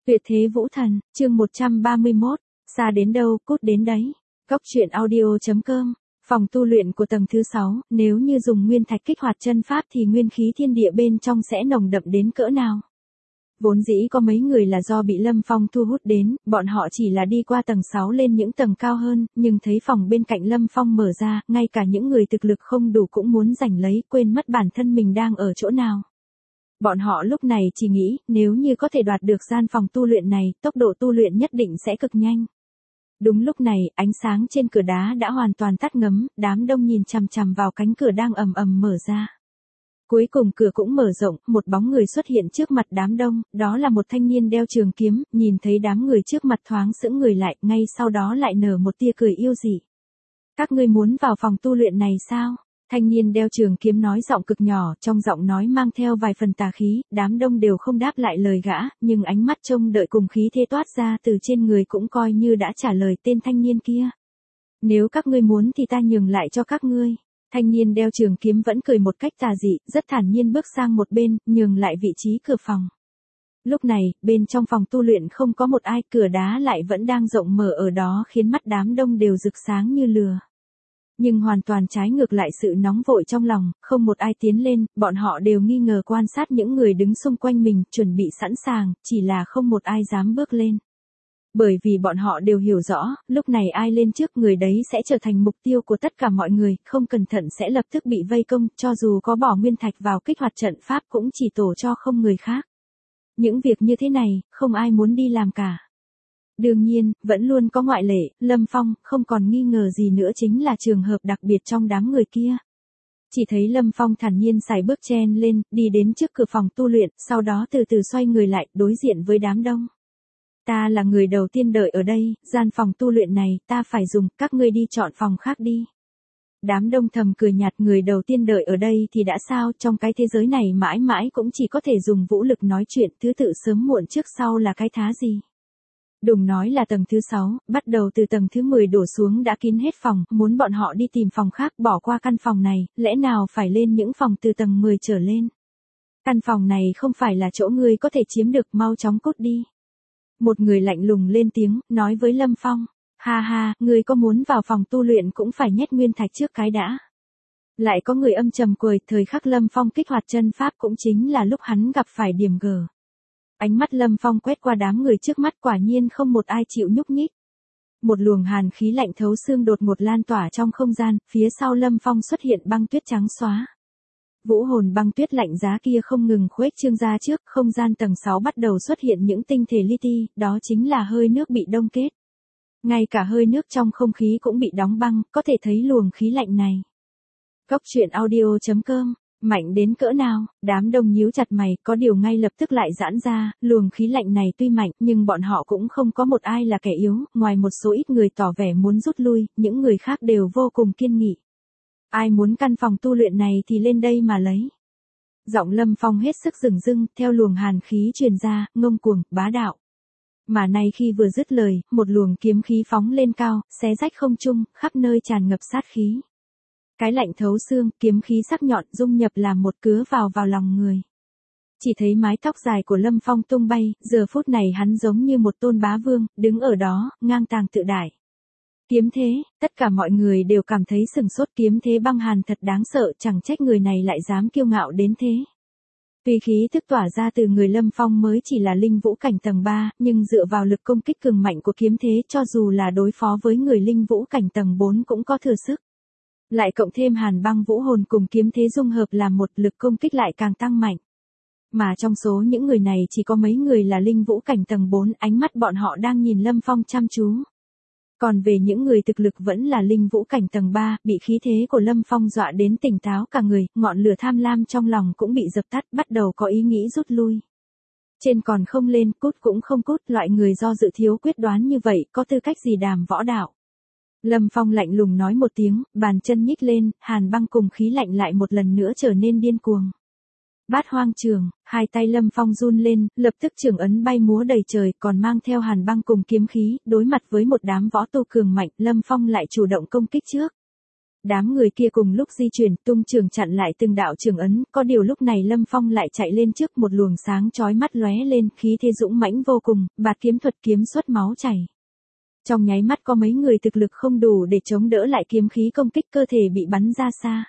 Tuyệt thế vũ thần, chương 131, xa đến đâu, cút đến đấy. Góc truyện audio.com, phòng tu luyện của tầng thứ 6, nếu như dùng nguyên thạch kích hoạt chân pháp thì nguyên khí thiên địa bên trong sẽ nồng đậm đến cỡ nào. Vốn dĩ có mấy người là do bị Lâm Phong thu hút đến, bọn họ chỉ là đi qua tầng 6 lên những tầng cao hơn, nhưng thấy phòng bên cạnh Lâm Phong mở ra, ngay cả những người thực lực không đủ cũng muốn giành lấy, quên mất bản thân mình đang ở chỗ nào. Bọn họ lúc này chỉ nghĩ, nếu như có thể đoạt được gian phòng tu luyện này, tốc độ tu luyện nhất định sẽ cực nhanh. Đúng lúc này, ánh sáng trên cửa đá đã hoàn toàn tắt ngấm, đám đông nhìn chằm chằm vào cánh cửa đang ầm ầm mở ra. Cuối cùng cửa cũng mở rộng, một bóng người xuất hiện trước mặt đám đông, đó là một thanh niên đeo trường kiếm, nhìn thấy đám người trước mặt thoáng sững người lại, ngay sau đó lại nở một tia cười yêu dị. Các ngươi muốn vào phòng tu luyện này sao? Thanh niên đeo trường kiếm nói giọng cực nhỏ, trong giọng nói mang theo vài phần tà khí, đám đông đều không đáp lại lời gã, nhưng ánh mắt trông đợi cùng khí thế toát ra từ trên người cũng coi như đã trả lời tên thanh niên kia. Nếu các ngươi muốn thì ta nhường lại cho các ngươi. Thanh niên đeo trường kiếm vẫn cười một cách tà dị, rất thản nhiên bước sang một bên, nhường lại vị trí cửa phòng. Lúc này, bên trong phòng tu luyện không có một ai, cửa đá lại vẫn đang rộng mở ở đó khiến mắt đám đông đều rực sáng như lửa. Nhưng hoàn toàn trái ngược lại sự nóng vội trong lòng, không một ai tiến lên, bọn họ đều nghi ngờ quan sát những người đứng xung quanh mình, chuẩn bị sẵn sàng, chỉ là không một ai dám bước lên. Bởi vì bọn họ đều hiểu rõ, lúc này ai lên trước người đấy sẽ trở thành mục tiêu của tất cả mọi người, không cẩn thận sẽ lập tức bị vây công, cho dù có bỏ nguyên thạch vào kích hoạt trận pháp cũng chỉ tổ cho không người khác. Những việc như thế này, không ai muốn đi làm cả. Đương nhiên, vẫn luôn có ngoại lệ, Lâm Phong, không còn nghi ngờ gì nữa chính là trường hợp đặc biệt trong đám người kia. Chỉ thấy Lâm Phong thản nhiên sải bước chen lên, đi đến trước cửa phòng tu luyện, sau đó từ từ xoay người lại, đối diện với đám đông. Ta là người đầu tiên đợi ở đây, gian phòng tu luyện này, ta phải dùng, các ngươi đi chọn phòng khác đi. Đám đông thầm cười nhạt, người đầu tiên đợi ở đây thì đã sao, trong cái thế giới này mãi mãi cũng chỉ có thể dùng vũ lực nói chuyện, thứ tự sớm muộn trước sau là cái thá gì. Đừng nói là tầng thứ 6, bắt đầu từ tầng thứ 10 đổ xuống đã kín hết phòng, muốn bọn họ đi tìm phòng khác bỏ qua căn phòng này, lẽ nào phải lên những phòng từ tầng 10 trở lên. Căn phòng này không phải là chỗ ngươi có thể chiếm được, mau chóng cút đi. Một người lạnh lùng lên tiếng, nói với Lâm Phong, ha ha, ngươi có muốn vào phòng tu luyện cũng phải nhét nguyên thạch trước cái đã. Lại có người âm trầm cười, thời khắc Lâm Phong kích hoạt chân pháp cũng chính là lúc hắn gặp phải điểm gờ. Ánh mắt Lâm Phong quét qua đám người trước mắt, quả nhiên không một ai chịu nhúc nhích. Một luồng hàn khí lạnh thấu xương đột ngột lan tỏa trong không gian, phía sau Lâm Phong xuất hiện băng tuyết trắng xóa. Vũ hồn băng tuyết lạnh giá kia không ngừng khuếch trương ra trước, không gian tầng 6 bắt đầu xuất hiện những tinh thể li ti, đó chính là hơi nước bị đông kết. Ngay cả hơi nước trong không khí cũng bị đóng băng, có thể thấy luồng khí lạnh này. Góc truyện audio.com, mạnh đến cỡ nào, đám đông nhíu chặt mày, có điều ngay lập tức lại giãn ra, luồng khí lạnh này tuy mạnh, nhưng bọn họ cũng không có một ai là kẻ yếu, ngoài một số ít người tỏ vẻ muốn rút lui, những người khác đều vô cùng kiên nghị. Ai muốn căn phòng tu luyện này thì lên đây mà lấy. Giọng Lâm Phong hết sức rừng rưng, theo luồng hàn khí truyền ra, ngông cuồng, bá đạo. Mà nay khi vừa dứt lời, một luồng kiếm khí phóng lên cao, xé rách không trung, khắp nơi tràn ngập sát khí. Cái lạnh thấu xương, kiếm khí sắc nhọn dung nhập làm một cứa vào lòng người. Chỉ thấy mái tóc dài của Lâm Phong tung bay, giờ phút này hắn giống như một tôn bá vương, đứng ở đó, ngang tàng tự đại. Kiếm thế, tất cả mọi người đều cảm thấy sừng sốt, kiếm thế băng hàn thật đáng sợ, chẳng trách người này lại dám kiêu ngạo đến thế. Tuy khí thức tỏa ra từ người Lâm Phong mới chỉ là linh vũ cảnh tầng 3, nhưng dựa vào lực công kích cường mạnh của kiếm thế cho dù là đối phó với người linh vũ cảnh tầng 4 cũng có thừa sức. Lại cộng thêm hàn băng vũ hồn cùng kiếm thế dung hợp làm một, lực công kích lại càng tăng mạnh. Mà trong số những người này chỉ có mấy người là linh vũ cảnh tầng 4, ánh mắt bọn họ đang nhìn Lâm Phong chăm chú. Còn về những người thực lực vẫn là linh vũ cảnh tầng 3, bị khí thế của Lâm Phong dọa đến tỉnh táo cả người, ngọn lửa tham lam trong lòng cũng bị dập tắt, bắt đầu có ý nghĩ rút lui. Trên còn không lên, cút cũng không cút, loại người do dự thiếu quyết đoán như vậy, có tư cách gì đàm võ đạo. Lâm Phong lạnh lùng nói một tiếng, bàn chân nhích lên, hàn băng cùng khí lạnh lại một lần nữa trở nên điên cuồng. Bát hoang trường, hai tay Lâm Phong run lên, lập tức trường ấn bay múa đầy trời, còn mang theo hàn băng cùng kiếm khí, đối mặt với một đám võ tu cường mạnh, Lâm Phong lại chủ động công kích trước. Đám người kia cùng lúc di chuyển, tung trường chặn lại từng đạo trường ấn, có điều lúc này Lâm Phong lại chạy lên trước, một luồng sáng chói mắt lóe lên, khí thế dũng mãnh vô cùng, bạt kiếm thuật kiếm xuất máu chảy. Trong nháy mắt có mấy người thực lực không đủ để chống đỡ lại kiếm khí công kích, cơ thể bị bắn ra xa.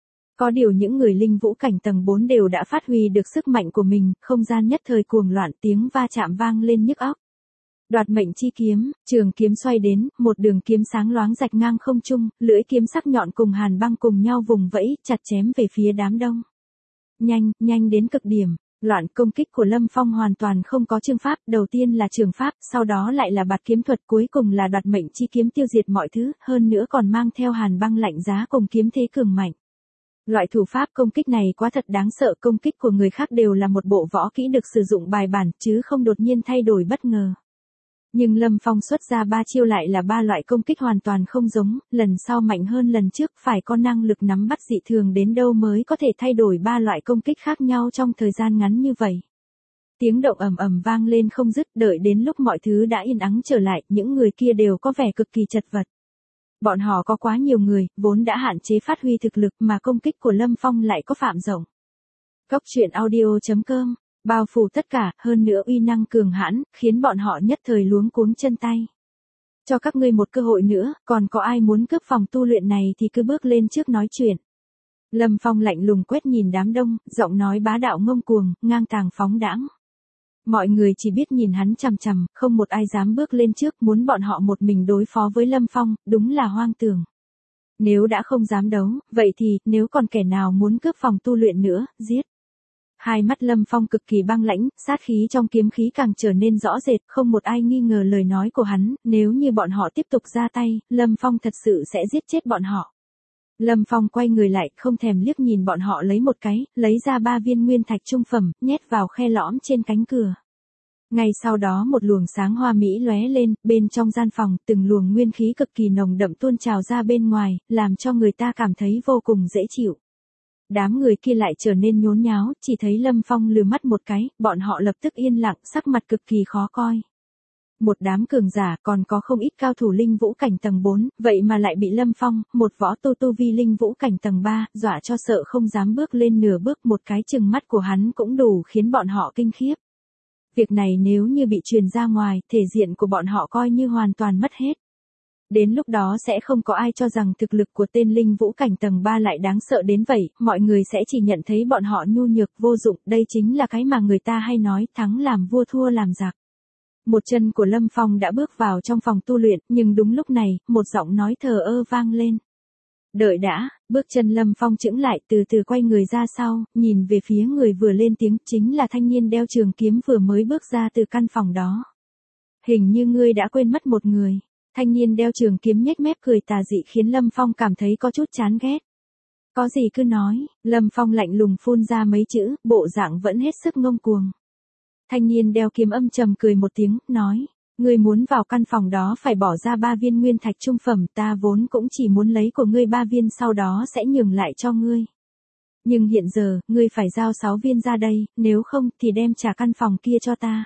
Có điều những người linh vũ cảnh tầng 4 đều đã phát huy được sức mạnh của mình, không gian nhất thời cuồng loạn, tiếng va chạm vang lên nhức óc. Đoạt mệnh chi kiếm, trường kiếm xoay đến, một đường kiếm sáng loáng rạch ngang không trung, lưỡi kiếm sắc nhọn cùng hàn băng cùng nhau vùng vẫy, chặt chém về phía đám đông. Nhanh, nhanh đến cực điểm, loạn công kích của Lâm Phong hoàn toàn không có chương pháp, đầu tiên là trường pháp, sau đó lại là bạt kiếm thuật, cuối cùng là đoạt mệnh chi kiếm tiêu diệt mọi thứ, hơn nữa còn mang theo hàn băng lạnh giá cùng kiếm thế cường mạnh. Loại thủ pháp công kích này quá thật đáng sợ, công kích của người khác đều là một bộ võ kỹ được sử dụng bài bản, chứ không đột nhiên thay đổi bất ngờ. Nhưng Lâm Phong xuất ra 3 chiêu lại là 3 loại công kích hoàn toàn không giống, lần sau mạnh hơn lần trước, phải có năng lực nắm bắt dị thường đến đâu mới có thể thay đổi 3 loại công kích khác nhau trong thời gian ngắn như vậy. Tiếng động ầm ầm vang lên không dứt, đợi đến lúc mọi thứ đã yên ắng trở lại, những người kia đều có vẻ cực kỳ chật vật. Bọn họ có quá nhiều người, vốn đã hạn chế phát huy thực lực mà công kích của Lâm Phong lại có phạm rộng. Góc truyện audio.com bao phủ tất cả, hơn nữa uy năng cường hãn, khiến bọn họ nhất thời luống cuống chân tay. Cho các ngươi một cơ hội nữa, còn có ai muốn cướp phòng tu luyện này thì cứ bước lên trước nói chuyện. Lâm Phong lạnh lùng quét nhìn đám đông, giọng nói bá đạo ngông cuồng, ngang tàng phóng đãng. Mọi người chỉ biết nhìn hắn chằm chằm, không một ai dám bước lên trước, muốn bọn họ một mình đối phó với Lâm Phong, đúng là hoang tưởng. Nếu đã không dám đấu, vậy thì, nếu còn kẻ nào muốn cướp phòng tu luyện nữa, giết. Hai mắt Lâm Phong cực kỳ băng lãnh, sát khí trong kiếm khí càng trở nên rõ rệt, không một ai nghi ngờ lời nói của hắn, nếu như bọn họ tiếp tục ra tay, Lâm Phong thật sự sẽ giết chết bọn họ. Lâm Phong quay người lại, không thèm liếc nhìn bọn họ lấy một cái, lấy ra 3 viên nguyên thạch trung phẩm, nhét vào khe lõm trên cánh cửa. Ngay sau đó một luồng sáng hoa mỹ lóe lên, bên trong gian phòng, từng luồng nguyên khí cực kỳ nồng đậm tuôn trào ra bên ngoài, làm cho người ta cảm thấy vô cùng dễ chịu. Đám người kia lại trở nên nhốn nháo, chỉ thấy Lâm Phong lườm mắt một cái, bọn họ lập tức yên lặng, sắc mặt cực kỳ khó coi. Một đám cường giả, còn có không ít cao thủ linh vũ cảnh tầng 4, vậy mà lại bị Lâm Phong, một võ tu vi linh vũ cảnh tầng 3, dọa cho sợ không dám bước lên nửa bước, một cái chừng mắt của hắn cũng đủ khiến bọn họ kinh khiếp. Việc này nếu như bị truyền ra ngoài, thể diện của bọn họ coi như hoàn toàn mất hết. Đến lúc đó sẽ không có ai cho rằng thực lực của tên linh vũ cảnh tầng 3 lại đáng sợ đến vậy, mọi người sẽ chỉ nhận thấy bọn họ nhu nhược vô dụng, đây chính là cái mà người ta hay nói, thắng làm vua thua làm giặc. Một chân của Lâm Phong đã bước vào trong phòng tu luyện, nhưng đúng lúc này, một giọng nói thờ ơ vang lên. Đợi đã, bước chân Lâm Phong chững lại, từ từ quay người ra sau, nhìn về phía người vừa lên tiếng, chính là thanh niên đeo trường kiếm vừa mới bước ra từ căn phòng đó. Hình như ngươi đã quên mất một người. Thanh niên đeo trường kiếm nhếch mép cười tà dị khiến Lâm Phong cảm thấy có chút chán ghét. Có gì cứ nói, Lâm Phong lạnh lùng phun ra mấy chữ, bộ dạng vẫn hết sức ngông cuồng. Thanh niên đeo kiếm âm trầm cười một tiếng, nói, ngươi muốn vào căn phòng đó phải bỏ ra 3 viên nguyên thạch trung phẩm, ta vốn cũng chỉ muốn lấy của ngươi 3 viên sau đó sẽ nhường lại cho ngươi. Nhưng hiện giờ, ngươi phải giao 6 viên ra đây, nếu không thì đem trả căn phòng kia cho ta.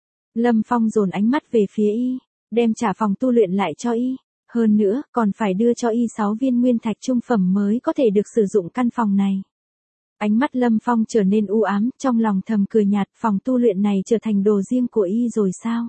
Lâm Phong dồn ánh mắt về phía y, đem trả phòng tu luyện lại cho y. Hơn nữa, còn phải đưa cho y 6 viên nguyên thạch trung phẩm mới có thể được sử dụng căn phòng này. Ánh mắt Lâm Phong trở nên u ám, trong lòng thầm cười nhạt, phòng tu luyện này trở thành đồ riêng của y rồi sao?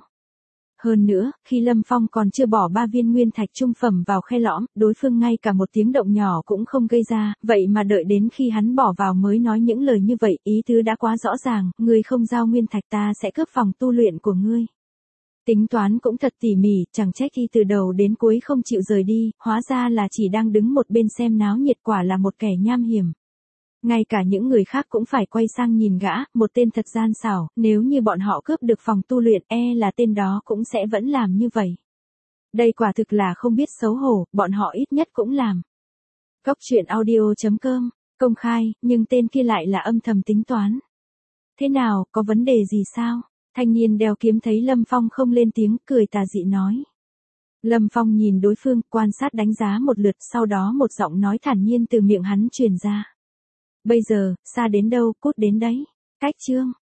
Hơn nữa, khi Lâm Phong còn chưa bỏ 3 viên nguyên thạch trung phẩm vào khe lõm, đối phương ngay cả một tiếng động nhỏ cũng không gây ra, vậy mà đợi đến khi hắn bỏ vào mới nói những lời như vậy, ý tứ đã quá rõ ràng, ngươi không giao nguyên thạch ta sẽ cướp phòng tu luyện của ngươi. Tính toán cũng thật tỉ mỉ, chẳng trách y từ đầu đến cuối không chịu rời đi, hóa ra là chỉ đang đứng một bên xem náo nhiệt, quả là một kẻ nham hiểm. Ngay cả những người khác cũng phải quay sang nhìn gã, một tên thật gian xảo, nếu như bọn họ cướp được phòng tu luyện là tên đó cũng sẽ vẫn làm như vậy. Đây quả thực là không biết xấu hổ, bọn họ ít nhất cũng làm. Góc truyện audio.com, công khai, nhưng tên kia lại là âm thầm tính toán. Thế nào, có vấn đề gì sao? Thanh niên đeo kiếm thấy Lâm Phong không lên tiếng, cười tà dị nói. Lâm Phong nhìn đối phương, quan sát đánh giá một lượt, sau đó một giọng nói thản nhiên từ miệng hắn truyền ra. Bây giờ, xa đến đâu, cút đến đấy. Cách chương.